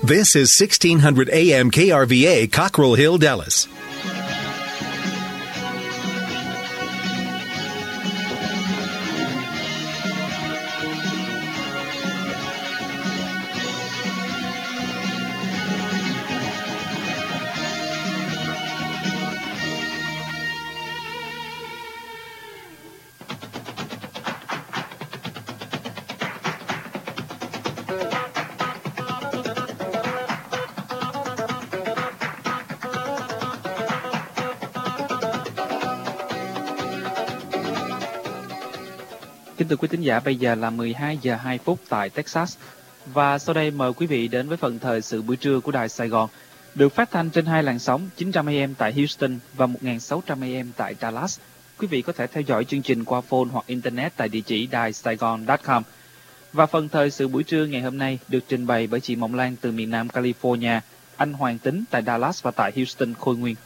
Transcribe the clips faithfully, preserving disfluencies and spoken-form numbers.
This is sixteen hundred A M K R V A, Cockrell Hill, Dallas. Kính thưa quý thính giả, bây giờ là mười hai giờ hai phút tại Texas. Và sau đây mời quý vị đến với phần thời sự buổi trưa của Đài Sài Gòn, được phát thanh trên hai làn sóng chín trăm A M tại Houston và một nghìn sáu trăm A M tại Dallas. Quý vị có thể theo dõi chương trình qua phone hoặc Internet tại địa chỉ đài sài gòn chấm com. Và phần thời sự buổi trưa ngày hôm nay được trình bày bởi chị Mộng Lan từ miền Nam California, anh Hoàng Tính tại Dallas và tại Houston, Khôi Nguyên.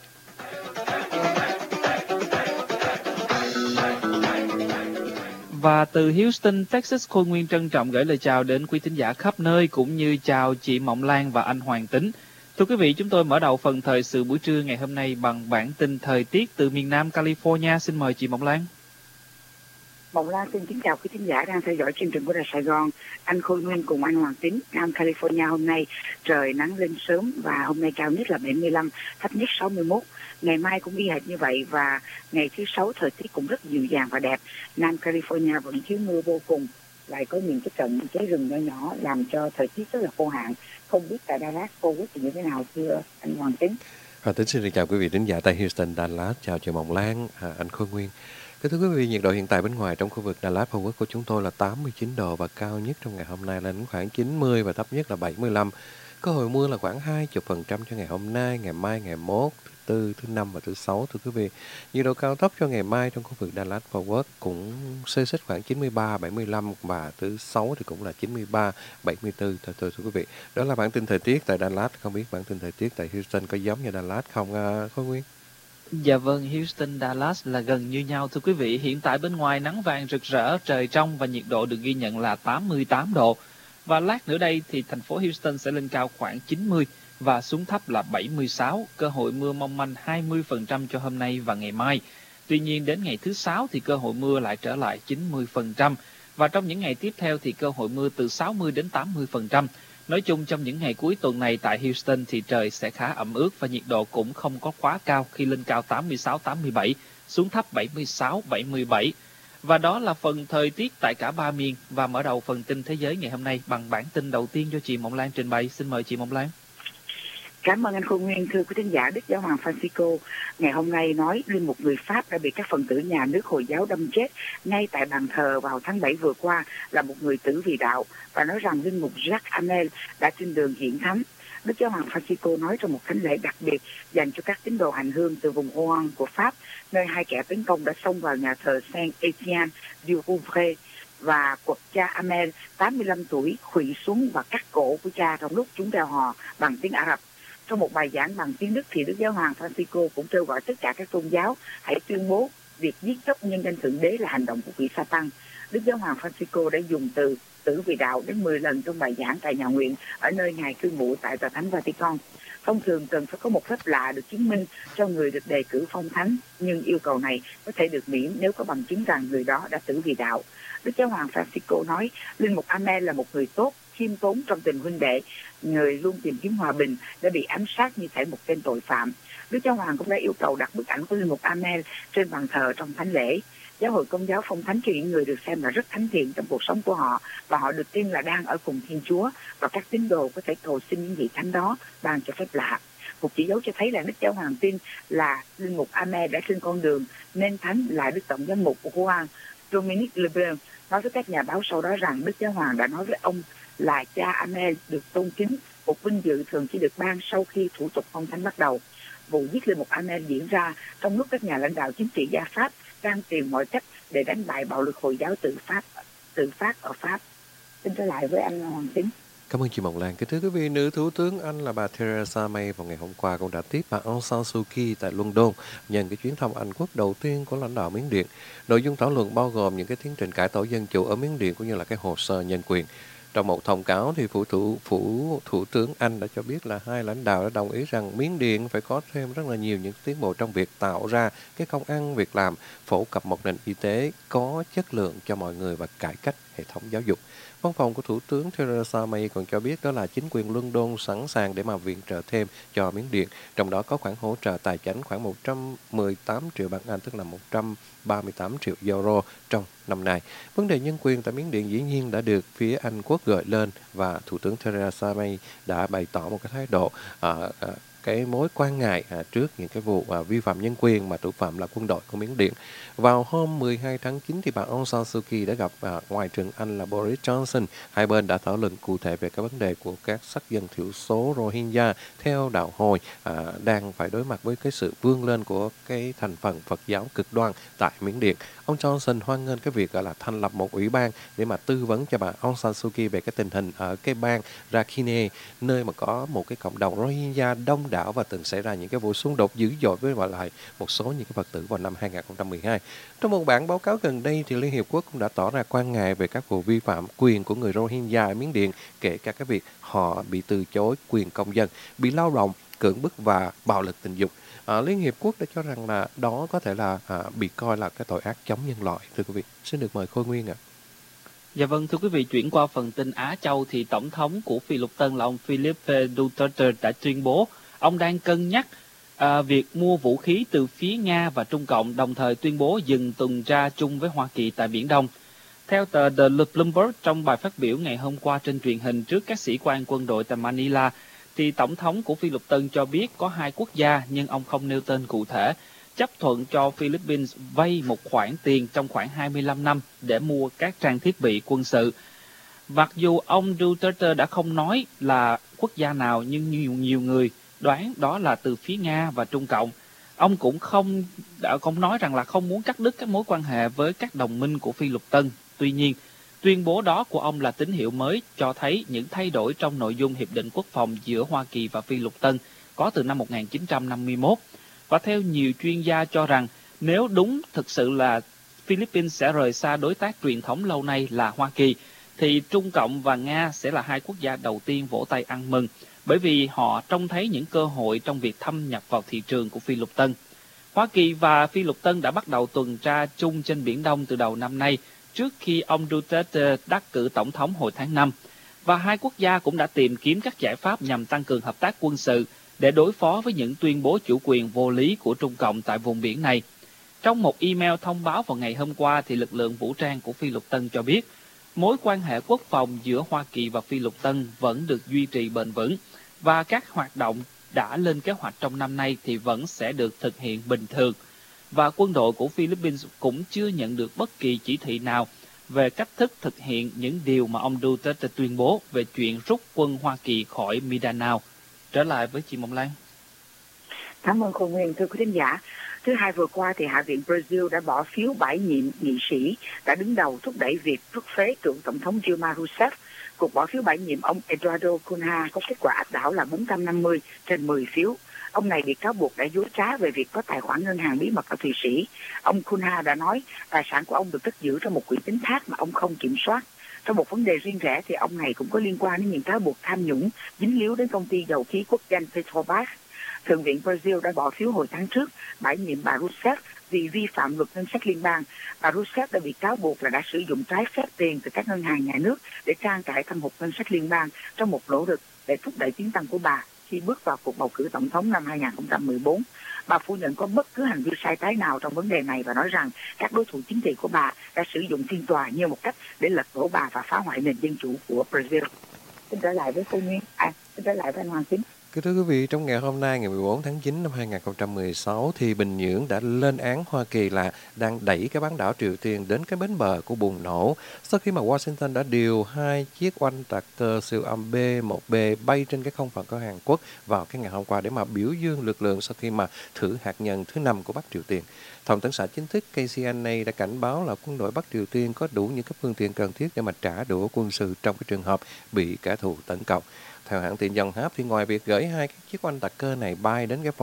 Và từ Houston, Texas, Khôi Nguyên trân trọng gửi lời chào đến quý thính giả khắp nơi cũng như chào chị Mộng Lan và anh Hoàng Tính. Thưa quý vị, chúng tôi mở đầu phần thời sự buổi trưa ngày hôm nay bằng bản tin thời tiết từ miền Nam California. Xin mời chị Mộng Lan. Mộng Lan xin kính chào quý thính giả đang theo dõi chương trình của Đài Sài Gòn. Anh Khôi Nguyên cùng anh Hoàng Tính. Nam California hôm nay trời nắng lên sớm và hôm nay cao nhất là bảy mươi lăm, thấp nhất sáu mươi mốt. Ngày mai cũng y hệt như vậy và ngày thứ sáu thời tiết cũng rất dịu dàng và đẹp. Nam California vẫn thiếu mưa vô cùng, lại có những cái trận cháy rừng nhỏ nhỏ làm cho thời tiết rất là khô hạn. Không biết tại Dallas cô biết thì như thế nào thưa anh Hoàng Tính? Hoàng Tính xin được chào quý vị thính giả tại Houston, Dallas. Chào chị Mộng Lan, à, anh Khôi Nguyên. Kính thưa quý vị, nhiệt độ hiện tại bên ngoài trong khu vực Dallas Fort Worth của chúng tôi là tám mươi chín độ và cao nhất trong ngày hôm nay lên khoảng chín mươi và thấp nhất là bảy mươi lăm. Cơ hội mưa là khoảng hai mươi phần trăm cho ngày hôm nay, ngày mai, ngày mốt, thứ tư, thứ năm và thứ sáu. Thưa quý vị, nhiệt độ cao thấp cho ngày mai trong khu vực Dallas Fort Worth cũng xê xích khoảng chín mươi ba, bảy mươi lăm và thứ sáu thì cũng là chín mươi ba, bảy mươi tư. Thưa, thưa, thưa quý vị, đó là bản tin thời tiết tại Dallas. Không biết bản tin thời tiết tại Houston có giống như Dallas không, uh, Khôi Nguyên? Dạ vâng, Houston, Dallas là gần như nhau thưa quý vị. Hiện tại bên ngoài nắng vàng rực rỡ, trời trong và nhiệt độ được ghi nhận là tám mươi tám độ. Và lát nữa đây thì thành phố Houston sẽ lên cao khoảng chín mươi và xuống thấp là bảy mươi sáu. Cơ hội mưa mong manh hai mươi phần trăm cho hôm nay và ngày mai. Tuy nhiên đến ngày thứ sáu thì cơ hội mưa lại trở lại chín mươi phần trăm. Và trong những ngày tiếp theo thì cơ hội mưa từ sáu mươi đến tám mươi phần trăm. Nói chung trong những ngày cuối tuần này tại Houston thì trời sẽ khá ẩm ướt và nhiệt độ cũng không có quá cao khi lên cao tám mươi sáu, tám mươi bảy, xuống thấp bảy mươi sáu, bảy mươi bảy. Và đó là phần thời tiết tại cả ba miền. Và mở đầu phần tin thế giới ngày hôm nay bằng bản tin đầu tiên do chị Mộng Lan trình bày. Xin mời chị Mộng Lan. Cảm ơn anh Khôi Nguyên. Thưa quý thính giả, Đức Giáo hoàng Francisco ngày hôm nay nói linh mục người Pháp đã bị các phần tử nhà nước Hồi giáo đâm chết ngay tại bàn thờ vào tháng bảy vừa qua là một người tử vì đạo, và nói rằng linh mục Jacques Hamel đã trên đường hiển thánh. Đức Giáo hoàng Francisco nói trong một thánh lễ đặc biệt dành cho các tín đồ hành hương từ vùng Rouen của Pháp, nơi hai kẻ tấn công đã xông vào nhà thờ Saint Etienne du Rouvray và quật cha Hamel tám mươi lăm tuổi khuỵu xuống và cắt cổ của cha trong lúc chúng reo hò bằng tiếng Ả Rập. Trong một bài giảng bằng tiếng Đức thì Đức Giáo hoàng Francisco cũng kêu gọi tất cả các tôn giáo hãy tuyên bố việc giết chóc nhân danh Thượng Đế là hành động của quỷ Satan. Đức Giáo hoàng Francisco đã dùng từ tử vì đạo đến mười lần trong bài giảng tại nhà nguyện ở nơi ngài cư ngụ tại tòa thánh Vatican. Thông thường cần phải có một phép lạ được chứng minh cho người được đề cử phong thánh, nhưng yêu cầu này có thể được miễn nếu có bằng chứng rằng người đó đã tử vì đạo. Đức Giáo hoàng Francisco nói linh mục Hamel là một người tốt, khiêm tốn trong tình huynh đệ, người luôn tìm kiếm hòa bình, đã bị ám sát như thể một tên tội phạm. Đức Giáo hoàng cũng đã yêu cầu đặt bức ảnh của linh mục Hamel trên bàn thờ trong thánh lễ. Giáo hội Công giáo phong thánh cho những người được xem là rất thánh thiện trong cuộc sống của họ và họ được tin là đang ở cùng Thiên Chúa, và các tín đồ có thể cầu xin những vị thánh đó ban cho phép lạ. Một chỉ dấu cho thấy là Đức Giáo hoàng tin là linh mục Hamel đã trên con đường nên thánh là Đức Tổng giám mục của Rouen Dominique Lebrun nói với các nhà báo sau đó rằng Đức Giáo hoàng đã nói với ông là cha Hamel được tôn kính, một vinh dự thường chỉ được ban sau khi thủ tục phong thánh bắt đầu. Vụ giết linh mục Hamel diễn ra trong lúc các nhà lãnh đạo chính trị gia Pháp đang tìm mọi cách để đánh bại bạo lực Hồi giáo tự Pháp tự phát ở Pháp. Xin trở lại với anh Hoàng Tính. Cảm ơn chị Mộng Lan. Kính thưa quý vị, nữ thủ tướng Anh là bà Theresa May vào ngày hôm qua cũng đã tiếp bà Aung San Suu Kyi tại London nhân cái chuyến thăm Anh quốc đầu tiên của lãnh đạo Miến Điện. Nội dung thảo luận bao gồm những cái tiến trình cải tổ dân chủ ở Miến Điện cũng như là cái hồ sơ nhân quyền. Trong một thông cáo thì phủ thủ phủ thủ tướng Anh đã cho biết là hai lãnh đạo đã đồng ý rằng Miến Điện phải có thêm rất là nhiều những tiến bộ trong việc tạo ra cái công ăn việc làm, phổ cập một nền y tế có chất lượng cho mọi người và cải cách hệ thống giáo dục. Văn phòng của Thủ tướng Theresa May còn cho biết đó là chính quyền London sẵn sàng để mà viện trợ thêm cho Miến Điện, trong đó có khoản hỗ trợ tài chính khoảng một trăm mười tám triệu bảng Anh, tức là một trăm ba mươi tám triệu euro trong năm nay. Vấn đề nhân quyền tại Miến Điện dĩ nhiên đã được phía Anh Quốc gợi lên và Thủ tướng Theresa May đã bày tỏ một cái thái độ uh, uh, cái mối quan ngại à, trước những cái vụ à, vi phạm nhân quyền mà thủ phạm là quân đội của Miến Điện. Vào hôm mười hai tháng chín thì bà Aung San Suu Kyi đã gặp à, Ngoại trưởng Anh là Boris Johnson. Hai bên đã thảo luận cụ thể về các vấn đề của các sắc dân thiểu số Rohingya theo đạo Hồi à, đang phải đối mặt với cái sự vươn lên của cái thành phần Phật giáo cực đoan tại Miến Điện. Ông Johnson hoan nghênh cái việc gọi là thành lập một ủy ban để mà tư vấn cho bà Aung San Suu Kyi về cái tình hình ở cái bang Rakhine, nơi mà có một cái cộng đồng Rohingya đông đảo và từng xảy ra những cái vụ xung đột dữ dội với lại một số những cái Phật tử vào năm hai không một hai. Trong một bản báo cáo gần đây thì Liên Hiệp Quốc cũng đã tỏ ra quan ngại về các vụ vi phạm quyền của người Rohingya ở Miến Điện, kể cả cái việc họ bị từ chối quyền công dân, bị lao động, cưỡng bức và bạo lực tình dục. À, Liên Hiệp Quốc đã cho rằng là đó có thể là à, bị coi là cái tội ác chống nhân loại. Thưa quý vị, xin được mời Khôi Nguyên ạ. À. Dạ vâng, thưa quý vị, chuyển qua phần tin Á Châu thì Tổng thống của Phi Lục Tân là ông Felipe Duterte đã tuyên bố ông đang cân nhắc à, việc mua vũ khí từ phía Nga và Trung Cộng, đồng thời tuyên bố dừng tuần tra chung với Hoa Kỳ tại Biển Đông. Theo tờ The Bloomberg, trong bài phát biểu ngày hôm qua trên truyền hình trước các sĩ quan quân đội tại Manila, thì Tổng thống của Phi Lục Tân cho biết có hai quốc gia, nhưng ông không nêu tên cụ thể, chấp thuận cho Philippines vay một khoản tiền trong khoảng hai mươi lăm năm để mua các trang thiết bị quân sự. Mặc dù ông Duterte đã không nói là quốc gia nào, nhưng nhiều nhiều người đoán đó là từ phía Nga và Trung Cộng. Ông cũng không đã không nói rằng là không muốn cắt đứt các mối quan hệ với các đồng minh của Phi Lục Tân. Tuy nhiên, tuyên bố đó của ông là tín hiệu mới cho thấy những thay đổi trong nội dung hiệp định quốc phòng giữa Hoa Kỳ và Phi Lục Tân có từ năm một nghìn chín trăm năm mươi mốt. Và theo nhiều chuyên gia cho rằng, nếu đúng thực sự là Philippines sẽ rời xa đối tác truyền thống lâu nay là Hoa Kỳ, thì Trung Cộng và Nga sẽ là hai quốc gia đầu tiên vỗ tay ăn mừng, bởi vì họ trông thấy những cơ hội trong việc thâm nhập vào thị trường của Phi Lục Tân. Hoa Kỳ và Phi Lục Tân đã bắt đầu tuần tra chung trên Biển Đông từ đầu năm nay, trước khi ông Duterte đắc cử tổng thống hồi tháng năm. Và hai quốc gia cũng đã tìm kiếm các giải pháp nhằm tăng cường hợp tác quân sự để đối phó với những tuyên bố chủ quyền vô lý của Trung Cộng tại vùng biển này. Trong một email thông báo vào ngày hôm qua, thì lực lượng vũ trang của Phi Lục Tân cho biết mối quan hệ quốc phòng giữa Hoa Kỳ và Phi Lục Tân vẫn được duy trì bền vững, và các hoạt động đã lên kế hoạch trong năm nay thì vẫn sẽ được thực hiện bình thường. Và quân đội của Philippines cũng chưa nhận được bất kỳ chỉ thị nào về cách thức thực hiện những điều mà ông Duterte tuyên bố về chuyện rút quân Hoa Kỳ khỏi Mindanao. Trở lại với chị Mộng Lan. Cảm ơn Khôi Nguyên. Thưa quý khán giả, thứ Hai vừa qua thì Hạ viện Brazil đã bỏ phiếu bãi nhiệm nghị sĩ đã đứng đầu thúc đẩy việc rút phế cựu tổng thống Dilma Rousseff. Cuộc bỏ phiếu bãi nhiệm ông Eduardo Cunha có kết quả áp đảo là bốn trăm năm mươi trên mười phiếu. Ông này bị cáo buộc đã dối trá về việc có tài khoản ngân hàng bí mật ở Thụy Sĩ. Ông Cunha đã nói tài sản của ông được cất giữ trong một quỹ tín thác mà ông không kiểm soát. Trong một vấn đề riêng rẽ thì ông này cũng có liên quan đến những cáo buộc tham nhũng dính líu đến công ty dầu khí quốc doanh Petrobras. Thượng viện Brazil đã bỏ phiếu hồi tháng trước bãi nhiệm bà Rousseff vì vi phạm luật ngân sách liên bang. Bà Rousseff đã bị cáo buộc là đã sử dụng trái phép tiền từ các ngân hàng nhà nước để trang trải thâm hụt ngân sách liên bang trong một nỗ lực để thúc đẩy tiến tăng của bà khi bước vào cuộc bầu cử tổng thống năm hai không một bốn. Bà phủ nhận có bất cứ hành vi sai trái nào trong vấn đề này và nói rằng các đối thủ chính trị của bà đã sử dụng phiên tòa như một cách để lật đổ bà và phá hoại nền dân chủ của Brazil. Xin trở lại với Khôi Nguyên, à, xin trở lại với anh Hoàng Chính. Kính thưa quý vị, trong ngày hôm nay ngày mười bốn tháng chín năm hai không một sáu thì Bình Nhưỡng đã lên án Hoa Kỳ là đang đẩy cái bán đảo Triều Tiên đến cái bến bờ của bùng nổ sau khi mà Washington đã điều hai chiếc oanh tạc cơ siêu âm B một B bay trên cái không phận của Hàn Quốc vào cái ngày hôm qua để mà biểu dương lực lượng sau khi mà thử hạt nhân thứ năm của Bắc Triều Tiên. Thông tấn xã chính thức K C N A đã cảnh báo là quân đội Bắc Triều Tiên có đủ những cái phương tiện cần thiết để mà trả đũa quân sự trong cái trường hợp bị kẻ thù tấn công. Theo hãng tin Yonhap thì ngoài việc gửi hai cái chiếc oanh tạc cơ này bay đến cái phòng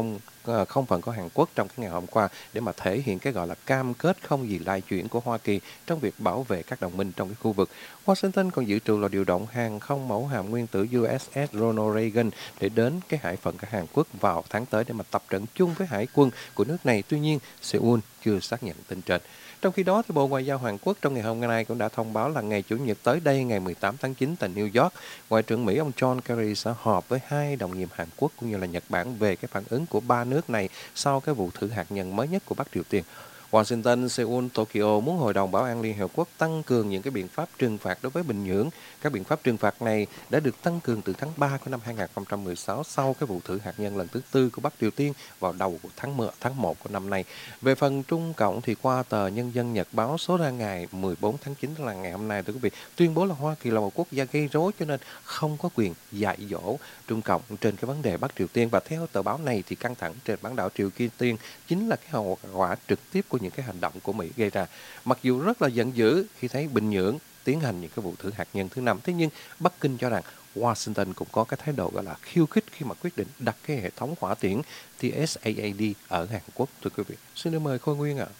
không phận của Hàn Quốc trong cái ngày hôm qua để mà thể hiện cái gọi là cam kết không gì lay chuyển của Hoa Kỳ trong việc bảo vệ các đồng minh trong cái khu vực. Washington còn dự trù là điều động hàng không mẫu hạm nguyên tử u ét ét Ronald Reagan để đến cái hải phận của Hàn Quốc vào tháng tới để mà tập trận chung với hải quân của nước này. Tuy nhiên, Seoul chưa xác nhận tin trên. Trong khi đó, thì Bộ Ngoại giao Hàn Quốc trong ngày hôm nay cũng đã thông báo là ngày Chủ nhật tới đây, ngày mười tám tháng chín tại New York, Ngoại trưởng Mỹ ông John Kerry sẽ họp với hai đồng nhiệm Hàn Quốc cũng như là Nhật Bản về cái phản ứng của ba nước này sau cái vụ thử hạt nhân mới nhất của Bắc Triều Tiên. Washington, Seoul, Tokyo muốn Hội đồng Bảo an Liên Hợp Quốc tăng cường những cái biện pháp trừng phạt đối với Bình Nhưỡng. Các biện pháp trừng phạt này đã được tăng cường từ tháng ba của năm hai không một sáu sau cái vụ thử hạt nhân lần thứ tư của Bắc Triều Tiên vào đầu của tháng một của năm nay. Về phần Trung Cộng thì qua tờ Nhân dân Nhật báo số ra ngày mười bốn tháng chín là ngày hôm nay, thưa quý vị, tuyên bố là Hoa Kỳ là một quốc gia gây rối cho nên không có quyền dạy dỗ Trung Cộng trên cái vấn đề Bắc Triều Tiên. Và theo tờ báo này thì căng thẳng trên bán đảo Triều Tiên chính là cái hậu quả trực tiếp của những cái hành động của Mỹ gây ra. Mặc dù rất là giận dữ khi thấy Bình Nhưỡng tiến hành những cái vụ thử hạt nhân thứ năm, thế nhưng Bắc Kinh cho rằng Washington cũng có cái thái độ gọi là khiêu khích khi mà quyết định đặt cái hệ thống hỏa tiễn T S A A D ở Hàn Quốc. Thưa quý vị, xin được mời Khôi Nguyên ạ. À.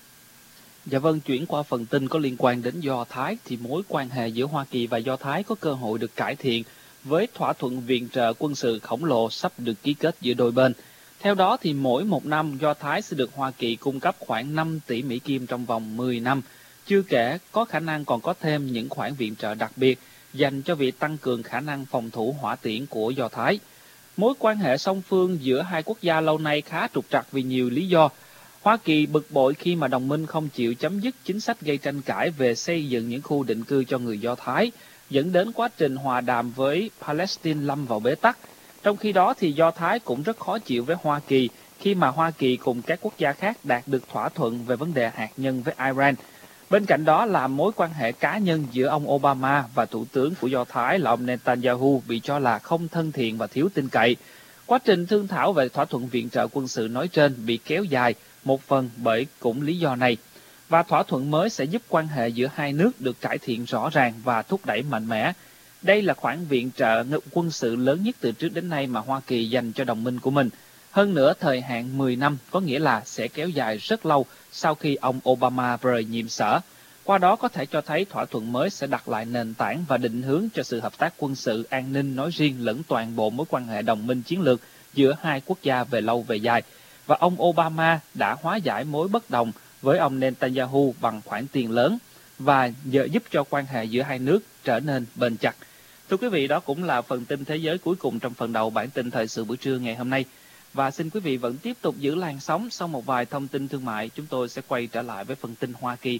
Dạ vâng, chuyển qua phần tin có liên quan đến Do Thái thì mối quan hệ giữa Hoa Kỳ và Do Thái có cơ hội được cải thiện với thỏa thuận viện trợ quân sự khổng lồ sắp được ký kết giữa đôi bên. Theo đó thì mỗi một năm Do Thái sẽ được Hoa Kỳ cung cấp khoảng năm tỷ Mỹ Kim trong vòng mười năm. Chưa kể có khả năng còn có thêm những khoản viện trợ đặc biệt dành cho việc tăng cường khả năng phòng thủ hỏa tiễn của Do Thái. Mối quan hệ song phương giữa hai quốc gia lâu nay khá trục trặc vì nhiều lý do. Hoa Kỳ bực bội khi mà đồng minh không chịu chấm dứt chính sách gây tranh cãi về xây dựng những khu định cư cho người Do Thái, dẫn đến quá trình hòa đàm với Palestine lâm vào bế tắc. Trong khi đó thì Do Thái cũng rất khó chịu với Hoa Kỳ khi mà Hoa Kỳ cùng các quốc gia khác đạt được thỏa thuận về vấn đề hạt nhân với Iran. Bên cạnh đó là mối quan hệ cá nhân giữa ông Obama và Thủ tướng của Do Thái là ông Netanyahu bị cho là không thân thiện và thiếu tin cậy. Quá trình thương thảo về thỏa thuận viện trợ quân sự nói trên bị kéo dài một phần bởi cũng lý do này. Và thỏa thuận mới sẽ giúp quan hệ giữa hai nước được cải thiện rõ ràng và thúc đẩy mạnh mẽ. Đây là khoản viện trợ quân sự lớn nhất từ trước đến nay mà Hoa Kỳ dành cho đồng minh của mình. Hơn nữa, thời hạn mười năm có nghĩa là sẽ kéo dài rất lâu sau khi ông Obama rời nhiệm sở. Qua đó có thể cho thấy thỏa thuận mới sẽ đặt lại nền tảng và định hướng cho sự hợp tác quân sự an ninh nói riêng lẫn toàn bộ mối quan hệ đồng minh chiến lược giữa hai quốc gia về lâu về dài. Và ông Obama đã hóa giải mối bất đồng với ông Netanyahu bằng khoản tiền lớn và giờ giúp cho quan hệ giữa hai nước trở nên bền chặt. Thưa quý vị, đó cũng là phần tin thế giới cuối cùng trong phần đầu bản tin thời sự buổi trưa ngày hôm nay. Và xin quý vị vẫn tiếp tục giữ làn sóng, sau một vài thông tin thương mại, chúng tôi sẽ quay trở lại với phần tin Hoa Kỳ.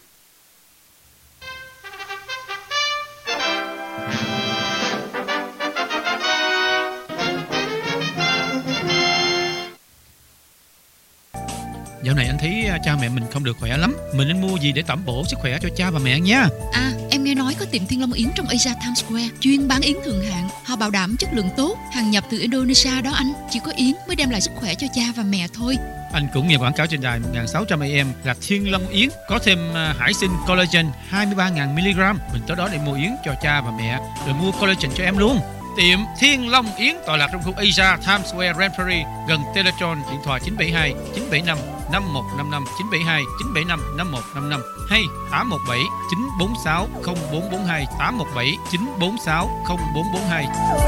Dạo này anh thấy cha mẹ mình không được khỏe lắm. Mình nên mua gì để tẩm bổ sức khỏe cho cha và mẹ nha? À, em nghe nói có tiệm Thiên Long Yến trong Asia Times Square chuyên bán yến thượng hạng. Họ bảo đảm chất lượng tốt, hàng nhập từ Indonesia đó anh. Chỉ có yến mới đem lại sức khỏe cho cha và mẹ thôi. Anh cũng nghe quảng cáo trên đài một nghìn sáu trăm a em là Thiên Long Yến có thêm hải sinh collagen hai mươi ba nghìn mi-li-gam. Mình tới đó để mua yến cho cha và mẹ, rồi mua collagen cho em luôn. Tiệm Thiên Long Yến tọa lạc trong khu Asia Times Square, Grand Prairie, gần Teletron. Điện thoại chín bảy hai chín bảy năm năm một năm năm, chín bảy hai chín bảy năm năm một năm năm hay tám một bảy chín bốn sáu không bốn bốn hai, tám một bảy chín bốn sáu không bốn bốn hai.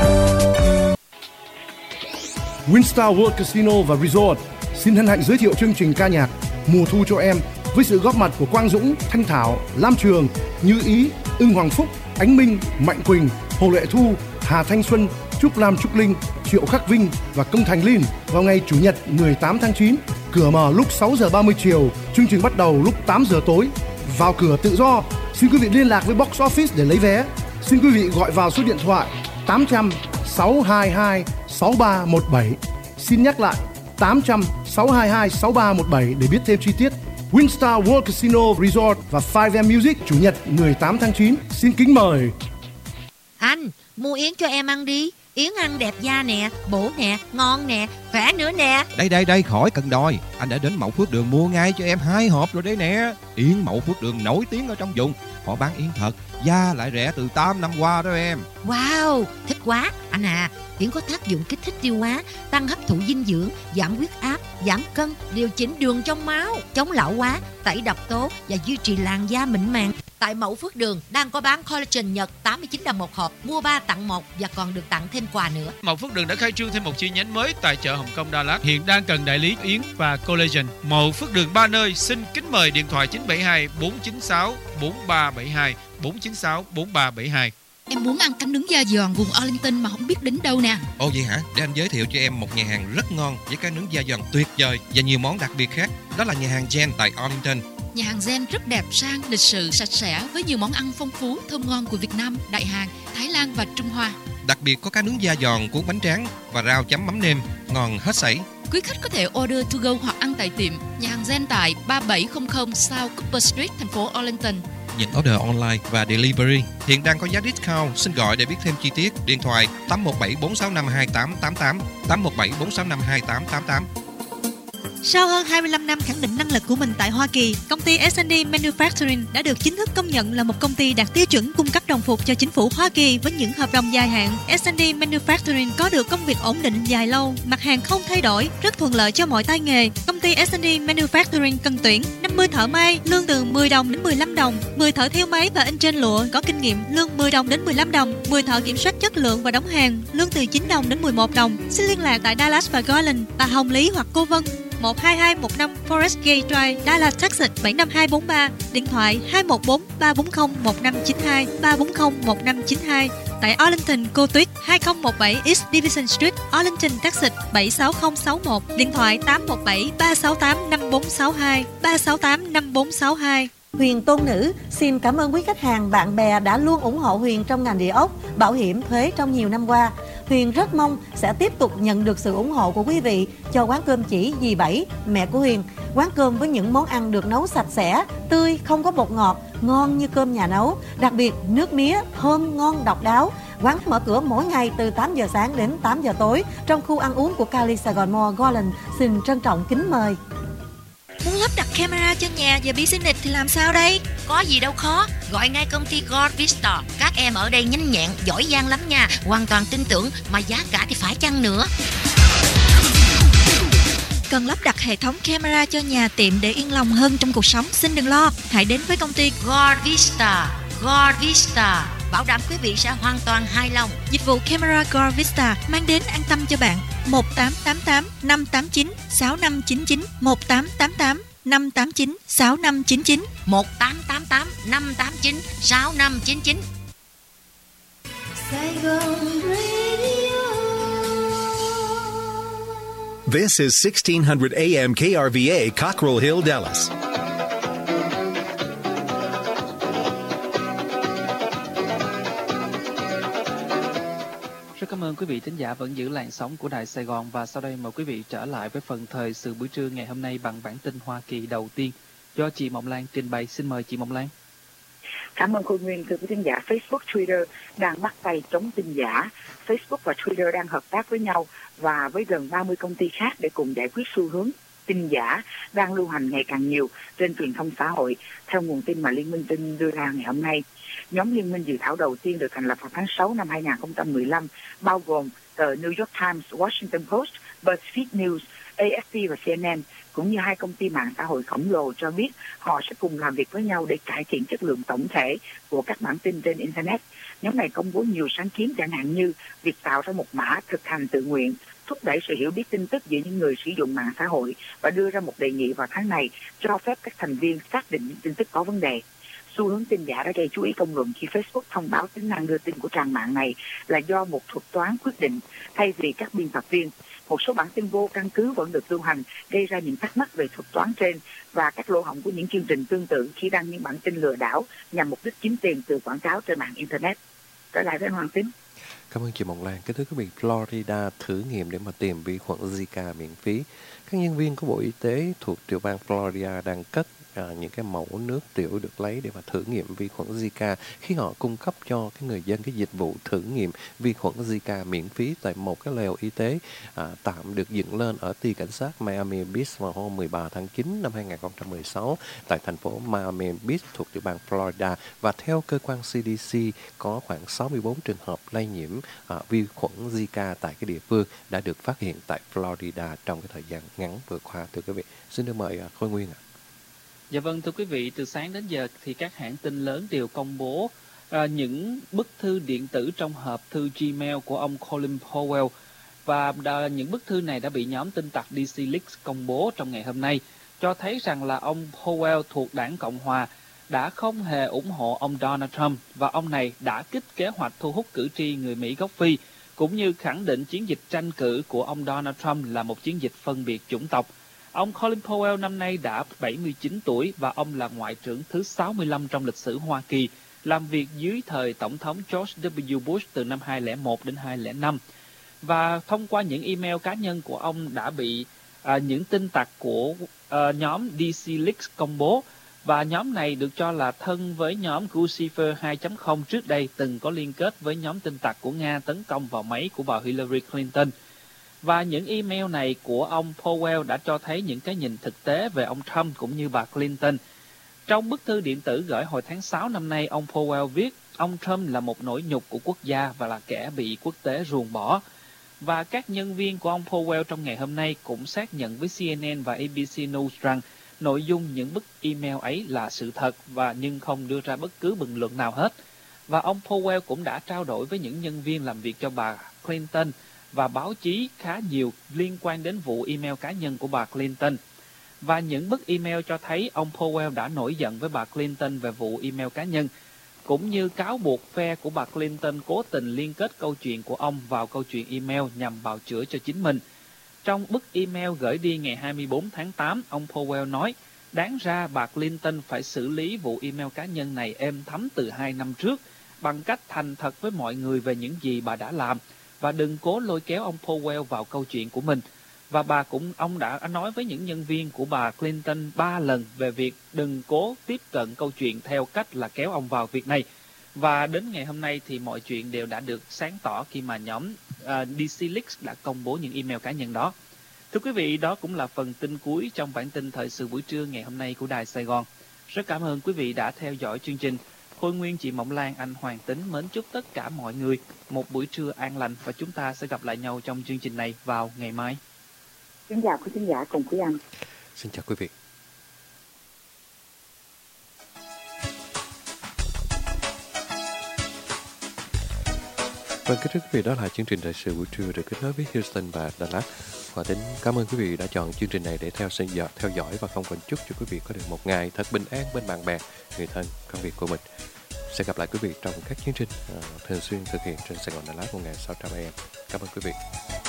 Winstar World Casino và Resort xin hân hạnh giới thiệu chương trình ca nhạc Mùa thu cho em với sự góp mặt của Quang Dũng, Thanh Thảo, Lam Trường, Như Ý, Ưng Hoàng Phúc, Ánh Minh, Mạnh Quỳnh, Hồ Lệ Thu, Hà Thanh Xuân, Trúc Lam Trúc Linh, Triệu Khắc Vinh và Công Thành Linh vào ngày Chủ nhật mười tám tháng chín. Cửa mở lúc sáu giờ ba mươi chiều, chương trình bắt đầu lúc tám giờ tối. Vào cửa tự do. Xin quý vị liên lạc với Box Office để lấy vé. Xin quý vị gọi vào số điện thoại tám trăm sáu hai hai sáu ba một bảy. Xin nhắc lại tám trăm sáu hai hai sáu ba một bảy để biết thêm chi tiết. Winstar World Casino Resort và five em Music Chủ nhật mười tám tháng chín. Xin kính mời. Anh, mua yến cho em ăn đi. Yến ăn đẹp da nè, bổ nè, ngon nè, khỏe nữa nè. Đây đây đây, khỏi cần đòi. Anh đã đến Mậu Phước Đường mua ngay cho em hai hộp rồi đấy nè. Yến Mậu Phước Đường nổi tiếng ở trong vùng. Họ bán yến thật, da lại rẻ từ tám năm qua đó em. Wow, thích quá. Anh à, Yến có tác dụng kích thích tiêu hóa, tăng hấp thụ dinh dưỡng, giảm huyết áp, giảm cân, điều chỉnh đường trong máu, chống lão hóa, tẩy độc tố và duy trì làn da mịn màng. Tại Mẫu Phước Đường đang có bán collagen Nhật tám mươi chín đồng một hộp, mua ba tặng một và còn được tặng thêm quà nữa. Mẫu Phước Đường đã khai trương thêm một chi nhánh mới tại chợ Hồng Kông Đà Lạt. Hiện đang cần đại lý yến và collagen. Mẫu Phước Đường ba nơi. Xin kính mời điện thoại chín bảy hai bốn chín sáu bốn ba bảy hai bốn chín sáu bốn ba bảy hai. Em muốn ăn cánh nướng da giòn vùng Arlington mà không biết đến đâu nè. Ồ vậy hả? Để anh giới thiệu cho em một nhà hàng rất ngon với cá nướng da giòn tuyệt vời và nhiều món đặc biệt khác. Đó là nhà hàng Jen tại Arlington. Nhà hàng Zen rất đẹp, sang, lịch sự, sạch sẽ với nhiều món ăn phong phú, thơm ngon của Việt Nam, Đại Hàn, Thái Lan và Trung Hoa. Đặc biệt có cá nướng da giòn cuốn bánh tráng và rau chấm mắm nêm, ngon hết sảy. Quý khách có thể order to go hoặc ăn tại tiệm. Nhà hàng Zen tại ba bảy không không South Cooper Street, thành phố Arlington. Nhận order online và delivery. Hiện đang có giá discount. Xin gọi để biết thêm chi tiết. Điện thoại tám một bảy bốn sáu năm hai tám tám tám, tám một bảy bốn sáu năm hai tám tám tám. Sau hơn hai mươi lăm năm khẳng định năng lực của mình tại Hoa Kỳ, công ty ét and đê Manufacturing đã được chính thức công nhận là một công ty đạt tiêu chuẩn cung cấp đồng phục cho chính phủ Hoa Kỳ với những hợp đồng dài hạn. ét and đê Manufacturing có được công việc ổn định dài lâu, mặt hàng không thay đổi, rất thuận lợi cho mọi tay nghề. Công ty ét and đê Manufacturing cần tuyển năm mươi thợ may, lương từ mười đồng đến mười lăm đồng, mười thợ thêu máy và in trên lụa có kinh nghiệm, lương mười đồng đến mười lăm đồng, mười thợ kiểm soát chất lượng và đóng hàng, lương từ chín đồng đến mười một đồng. Xin liên lạc tại Dallas và Garland, bà Hồng Lý hoặc cô Vân. một hai hai một năm Forest Gate Drive, Dallas, Texas bảy năm hai bốn ba. Điện thoại hai một bốn ba bốn không một năm chín hai, ba bốn không một năm chín hai. Tại Arlington, cô Tuyết hai không một bảy East Division Street, Arlington, Texas bảy sáu không sáu một. Điện thoại tám một bảy ba sáu tám năm bốn sáu hai, ba sáu tám năm bốn sáu hai. Huyền Tôn Nữ xin cảm ơn quý khách hàng, bạn bè đã luôn ủng hộ Huyền trong ngành địa ốc, bảo hiểm, thuế trong nhiều năm qua. Huyền rất mong sẽ tiếp tục nhận được sự ủng hộ của quý vị cho quán cơm chỉ dì Bảy, mẹ của Huyền. Quán cơm với những món ăn được nấu sạch sẽ, tươi, không có bột ngọt, ngon như cơm nhà nấu. Đặc biệt nước mía thơm ngon độc đáo. Quán mở cửa mỗi ngày từ tám giờ sáng đến tám giờ tối trong khu ăn uống của Cali Saigon Mall Garland. Xin trân trọng kính mời. Muốn lắp đặt camera cho nhà và business thì làm sao đây? Có gì đâu khó, gọi ngay công ty God Vista. Các em ở đây nhanh nhẹn, giỏi giang lắm nha, hoàn toàn tin tưởng, mà giá cả thì phải chăng nữa. Cần lắp đặt hệ thống camera cho nhà tiệm để yên lòng hơn trong cuộc sống? Xin đừng lo, hãy đến với công ty God Vista. God Vista bảo đảm quý vị sẽ hoàn toàn hài lòng. Dịch vụ camera God Vista mang đến an tâm cho bạn. Một tám tám tám năm tám chín sáu năm chín chín, một tám tám tám năm tám chín sáu năm chín chín, một tám tám tám năm tám chín sáu năm chín chín. This is sixteen hundred A M K R V A, Cockrell Hill, Dallas. Rất cảm ơn quý vị thính giả vẫn giữ làn sóng của Đài Sài Gòn, và sau đây mời quý vị trở lại với phần thời sự buổi trưa ngày hôm nay bằng bản tin Hoa Kỳ đầu tiên do chị Mộng Lan trình bày. Xin mời chị Mộng Lan. Cảm ơn cô Nguyên. Thưa quý thính giả, Facebook, Twitter đang bắt tay chống tin giả. Facebook và Twitter đang hợp tác với nhau và với gần ba mươi công ty khác để cùng giải quyết xu hướng tin giả đang lưu hành ngày càng nhiều trên truyền thông xã hội. Theo nguồn tin mà Liên minh tin đưa ra ngày hôm nay, nhóm liên minh dự thảo đầu tiên được thành lập vào tháng sáu năm hai không một lăm, bao gồm tờ New York Times, Washington Post, BuzzFeed News, A F P và C N N, cũng như hai công ty mạng xã hội khổng lồ cho biết họ sẽ cùng làm việc với nhau để cải thiện chất lượng tổng thể của các bản tin trên Internet. Nhóm này công bố nhiều sáng kiến chẳng hạn như việc tạo ra một mã thực hành tự nguyện, thúc đẩy sự hiểu biết tin tức giữa những người sử dụng mạng xã hội và đưa ra một đề nghị vào tháng này cho phép các thành viên xác định những tin tức có vấn đề. Xu hướng tin giả đã gây chú ý công luận khi Facebook thông báo tính năng đưa tin của trang mạng này là do một thuật toán quyết định thay vì các biên tập viên. Một số bản tin vô căn cứ vẫn được lưu hành, gây ra những thắc mắc về thuật toán trên và các lỗ hổng của những chương trình tương tự khi đăng những bản tin lừa đảo nhằm mục đích kiếm tiền từ quảng cáo trên mạng Internet. Trở lại với Hoàng Tín. Cảm ơn chị Mộng Lan. Kính thưa quý vị, Florida thử nghiệm để mà tìm vi khuẩn Zika miễn phí. Các nhân viên của Bộ Y tế thuộc tiểu bang Florida đang cất à, những cái mẫu nước tiểu được lấy để mà thử nghiệm vi khuẩn Zika khi họ cung cấp cho cái người dân cái dịch vụ thử nghiệm vi khuẩn Zika miễn phí tại một cái lều y tế à, tạm được dựng lên ở ty cảnh sát Miami Beach vào hôm mười ba tháng chín năm hai nghìn không trăm mười sáu tại thành phố Miami Beach thuộc tiểu bang Florida. Và theo cơ quan xê đê xê, có khoảng sáu mươi bốn trường hợp lây nhiễm à, vi khuẩn Zika tại cái địa phương đã được phát hiện tại Florida trong cái thời gian ngắn vừa qua. Thưa quý vị, xin được mời uh, Khôi Nguyên ạ. Dạ vâng, thưa quý vị, từ sáng đến giờ thì các hãng tin lớn đều công bố uh, những bức thư điện tử trong hộp thư Gmail của ông Colin Powell, và đã, những bức thư này đã bị nhóm tin tặc đê xê Leaks công bố trong ngày hôm nay, cho thấy rằng là ông Powell thuộc đảng Cộng Hòa đã không hề ủng hộ ông Donald Trump, và ông này đã kích kế hoạch thu hút cử tri người Mỹ gốc Phi, cũng như khẳng định chiến dịch tranh cử của ông Donald Trump là một chiến dịch phân biệt chủng tộc. Ông Colin Powell năm nay đã bảy mươi chín tuổi và ông là ngoại trưởng thứ sáu mươi lăm trong lịch sử Hoa Kỳ, làm việc dưới thời Tổng thống George W. Bush từ năm hai nghìn không trăm lẻ một đến hai nghìn không trăm lẻ năm. Và thông qua những email cá nhân của ông đã bị à, những tin tặc của à, nhóm đê xê Leaks công bố. Và nhóm này được cho là thân với nhóm Guccifer hai chấm không trước đây từng có liên kết với nhóm tin tặc của Nga tấn công vào máy của bà Hillary Clinton. Và những email này của ông Powell đã cho thấy những cái nhìn thực tế về ông Trump cũng như bà Clinton. Trong bức thư điện tử gửi hồi tháng sáu năm nay, ông Powell viết ông Trump là một nỗi nhục của quốc gia và là kẻ bị quốc tế ruồng bỏ. Và các nhân viên của ông Powell trong ngày hôm nay cũng xác nhận với xê en en và a bê xê News rằng nội dung những bức email ấy là sự thật, và nhưng không đưa ra bất cứ bình luận nào hết. Và ông Powell cũng đã trao đổi với những nhân viên làm việc cho bà Clinton và báo chí khá nhiều liên quan đến vụ email cá nhân của bà Clinton. Và những bức email cho thấy ông Powell đã nổi giận với bà Clinton về vụ email cá nhân, cũng như cáo buộc phe của bà Clinton cố tình liên kết câu chuyện của ông vào câu chuyện email nhằm bào chữa cho chính mình. Trong bức email gửi đi ngày hai mươi bốn tháng tám, ông Powell nói, đáng ra bà Clinton phải xử lý vụ email cá nhân này êm thấm từ hai năm trước bằng cách thành thật với mọi người về những gì bà đã làm, và đừng cố lôi kéo ông Powell vào câu chuyện của mình. Và bà cũng ông đã nói với những nhân viên của bà Clinton ba lần về việc đừng cố tiếp cận câu chuyện theo cách là kéo ông vào việc này. Và đến ngày hôm nay thì mọi chuyện đều đã được sáng tỏ khi mà nhóm uh, đê xê Leaks đã công bố những email cá nhân đó. Thưa quý vị, đó cũng là phần tin cuối trong bản tin thời sự buổi trưa ngày hôm nay của Đài Sài Gòn. Rất cảm ơn quý vị đã theo dõi chương trình. Khôi Nguyên, chị Mộng Lan, anh Hoàng Tính mến chúc tất cả mọi người một buổi trưa an lành, và chúng ta sẽ gặp lại nhau trong chương trình này vào ngày mai. Xin chào quý khán giả cùng quý anh. Xin chào quý vị. Vâng, kính thưa quý vị, đó là chương trình thời sự buổi trưa được kết nối với Houston và Dallas. Hòa Tính cảm ơn quý vị đã chọn chương trình này để theo theo dõi, và không quên chúc cho quý vị có được một ngày thật bình an bên bạn bè, người thân, công việc của mình. Sẽ gặp lại quý vị trong các chương trình uh, thường xuyên thực hiện trên Sài Gòn Dallas một nghìn sáu trăm a em. Cảm ơn quý vị.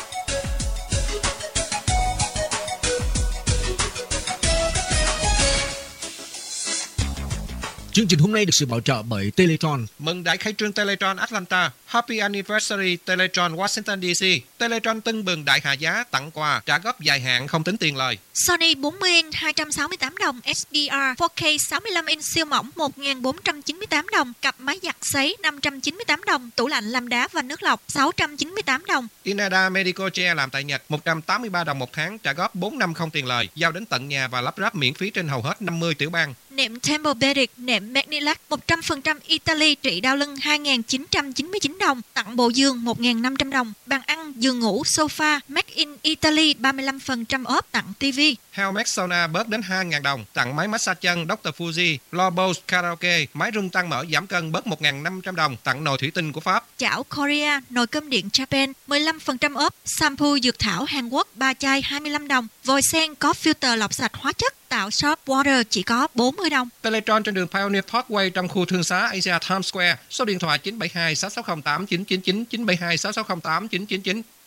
Chương trình hôm nay được sự bảo trợ bởi Teletron. Mừng đại khai trương Teletron Atlanta. Happy Anniversary Teletron Washington đê xê. Teletron tưng bừng đại hạ giá, tặng quà, trả góp dài hạn không tính tiền lời. Sony bốn mươi inch hai trăm sáu mươi tám đồng, ét đê rờ bốn K sáu mươi lăm inch siêu mỏng một nghìn bốn trăm chín mươi tám đồng, cặp máy giặt sấy năm trăm chín mươi tám đồng, tủ lạnh làm đá và nước lọc sáu trăm chín mươi tám đồng. Inada Medical Chair làm tại Nhật một trăm tám mươi ba đồng một tháng, trả góp bốn năm không tiền lời, giao đến tận nhà và lắp ráp miễn phí trên hầu hết năm mươi tiểu bang. Nệm Tempur-Pedic, nệm Magnilac một trăm phần trăm Italy trị đau lưng hai nghìn chín trăm chín mươi chín đồng, tặng bộ giường một nghìn năm trăm đồng, bàn ăn, giường ngủ, sofa Made in Italy ba mươi lăm phần trăm off, tặng tivi. Helmex Sauna bớt đến hai nghìn đồng, tặng máy massage chân doctor Fuji, lo Bose Karaoke, máy rung tăng mỡ giảm cân bớt một nghìn năm trăm đồng, tặng nồi thủy tinh của Pháp. Chảo Korea, nồi cơm điện Japan mười lăm phần trăm off, shampoo dược thảo Hàn Quốc ba chai hai mươi lăm đồng, vòi sen có filter lọc sạch hóa chất tạo shop water chỉ có bốn mươi đồng. Teletron trên đường Pioneer Parkway trong khu thương xá Asia Times Square. Số điện thoại chín bảy hai sáu sáu không tám chín chín chín, chín bảy hai sáu sáu không tám chín chín chín.